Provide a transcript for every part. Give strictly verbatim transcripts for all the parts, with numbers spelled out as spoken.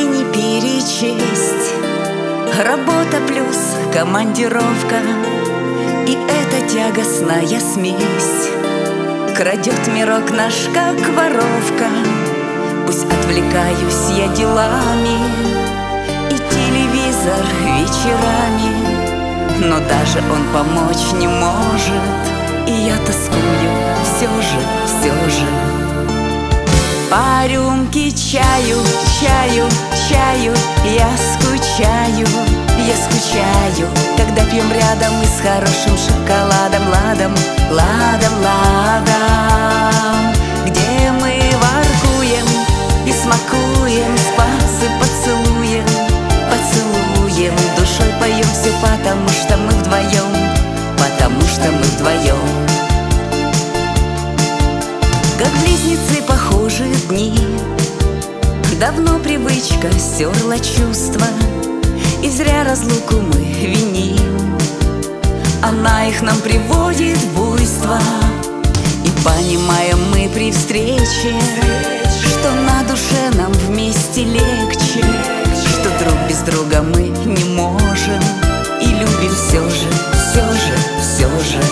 и не перечесть. Работа плюс командировка, и эта тягостная смесь крадет мирок наш, как воровка. Пусть отвлекаюсь я делами и телевизор вечерами, но даже он помочь не может, и я тоскую все же, все же. По рюмке чаю, чаю, чаю я скучаю, я скучаю, когда пьем рядом и с хорошим шоколадом, ладом, ладом, ладом, где мы воркуем и смакуем, спасы поцелуем, поцелуем, душой поем все, потому что мы вдвоем, потому что мы вдвоем. Как близнецы похожи дни, давно привычка стерла чувства, и зря разлуку мы виним. Она их нам приводит в буйство, и понимаем мы при встрече, что на душе нам вместе легче, что друг без друга мы не можем, и любим все же, все же, все же.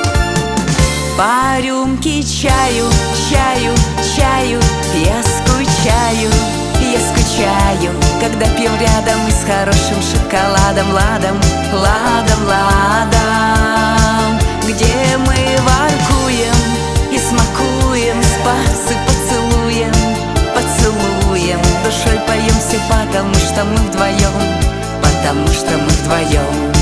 По рюмке чаю, чаю, чаю я скучаю, я скучаю, когда пьем рядом и с хорошим шоколадом, ладом, ладом, ладом, где мы воркуем и смакуем, спасы поцелуем, поцелуем, душой поем все, потому что мы вдвоем, потому что мы вдвоем.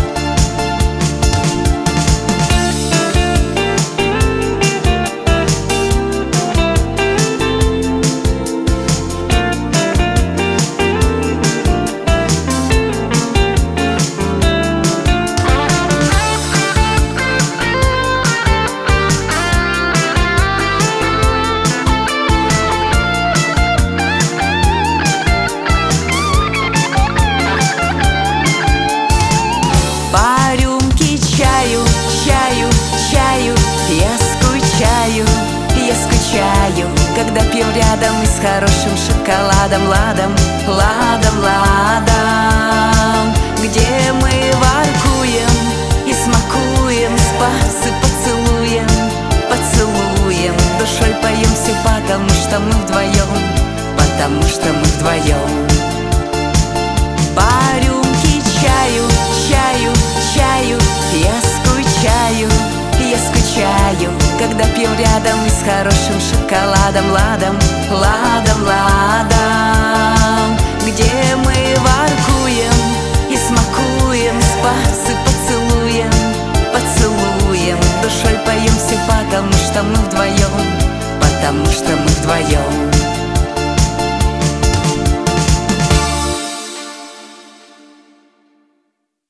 Я скучаю, когда пьем рядом и с хорошим шоколадом, ладом, ладом, ладом, где мы воркуем и смакуем, спасы поцелуем, поцелуем, душой поем все, потому что мы вдвоем, потому что мы вдвоем. По рюмке чаю, чаю, чаю я скучаю, я скучаю, когда пьем рядом и с хорошим шоколадом, ладом, ладом, ладом, где мы воркуем и смакуем, спасы поцелуем, поцелуем, душой поем все, потому что мы вдвоем, потому что мы вдвоем.